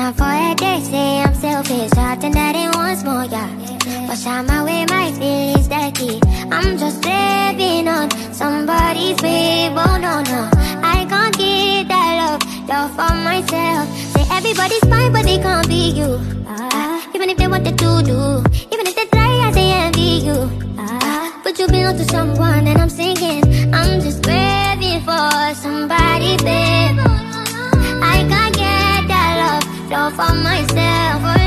my forehead, they say I'm selfish. I think that it wants more, yeah. But shine my way, my feelings that key. I'm just living on somebody's babe. Oh no, no, I can't get that love, love for myself. Say everybody's fine, but they can't be you. Even if they wanted to do, even if they try, I say envy you. But you belong to someone, and I'm singing. I'm just craving for somebody, babe. I can't get that love, love for myself.